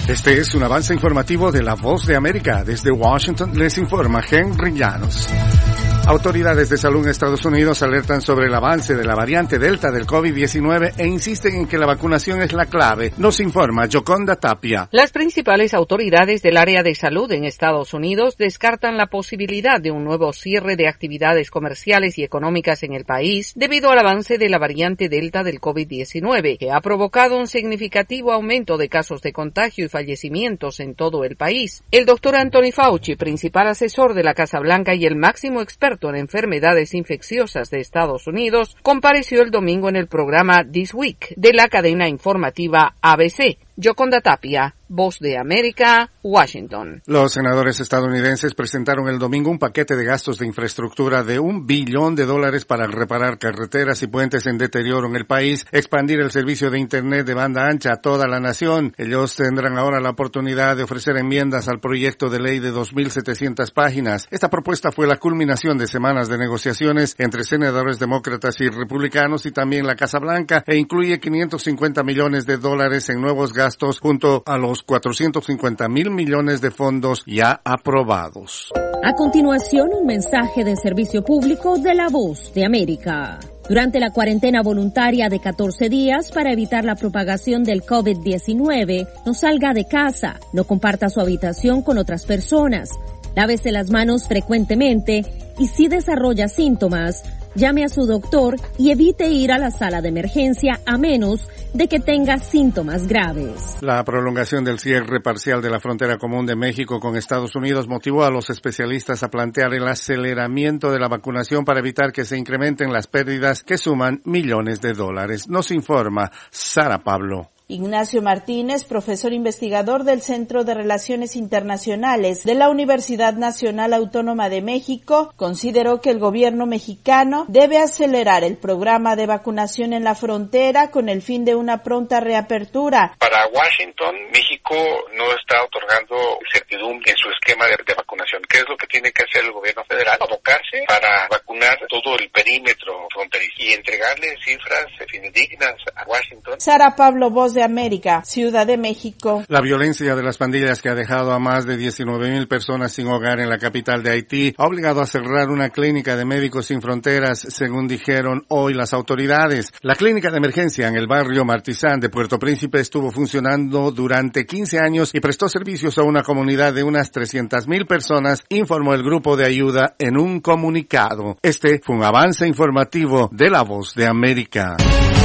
Este es un avance informativo de La Voz de América. Desde Washington les informa Henry Llanos. Autoridades de salud en Estados Unidos alertan sobre el avance de la variante Delta del COVID-19 e insisten en que la vacunación es la clave. Nos informa Yoconda Tapia. Las principales autoridades del área de salud en Estados Unidos descartan la posibilidad de un nuevo cierre de actividades comerciales y económicas en el país debido al avance de la variante Delta del COVID-19, que ha provocado un significativo aumento de casos de contagio y fallecimientos en todo el país. El doctor Anthony Fauci, principal asesor de la Casa Blanca y el máximo experto en enfermedades infecciosas de Estados Unidos, compareció el domingo en el programa This Week de la cadena informativa ABC. Yoconda Tapia, Voz de América, Washington. Los senadores estadounidenses presentaron el domingo un paquete de gastos de infraestructura de $1 billón para reparar carreteras y puentes en deterioro en el país, expandir el servicio de Internet de banda ancha a toda la nación. Ellos tendrán ahora la oportunidad de ofrecer enmiendas al proyecto de ley de 2.700 páginas. Esta propuesta fue la culminación de semanas de negociaciones entre senadores demócratas y republicanos y también la Casa Blanca e incluye $550 millones en nuevos gastos junto a los $450 millones de fondos ya aprobados. A continuación, un mensaje de servicio público de La Voz de América. Durante la cuarentena voluntaria de 14 días para evitar la propagación del COVID-19, no salga de casa, no comparta su habitación con otras personas, lávese las manos frecuentemente y si desarrolla síntomas, llame a su doctor y evite ir a la sala de emergencia a menos de que tenga síntomas graves. La prolongación del cierre parcial de la frontera común de México con Estados Unidos motivó a los especialistas a plantear el aceleramiento de la vacunación para evitar que se incrementen las pérdidas que suman millones de dólares. Nos informa Sara Pablo. Ignacio Martínez, profesor investigador del Centro de Relaciones Internacionales de la Universidad Nacional Autónoma de México, consideró que el gobierno mexicano debe acelerar el programa de vacunación en la frontera con el fin de una pronta reapertura. Para Washington, México no está otorgando certidumbre en su esquema de vacunación. ¿Qué es lo que tiene que hacer el gobierno federal? Abocarse para vacunar todo el perímetro fronterizo y entregarle cifras fidedignas a Washington. Sara Pablo, Voz de América, Ciudad de México. La violencia de las pandillas que ha dejado a más de 19,000 personas sin hogar en la capital de Haití ha obligado a cerrar una clínica de Médicos Sin Fronteras, según dijeron hoy las autoridades. La clínica de emergencia en el barrio Martizán de Puerto Príncipe estuvo funcionando durante 15 años y prestó servicios a una comunidad de unas 300,000 personas, informó el grupo de ayuda en un comunicado. Este fue un avance informativo de La Voz de América.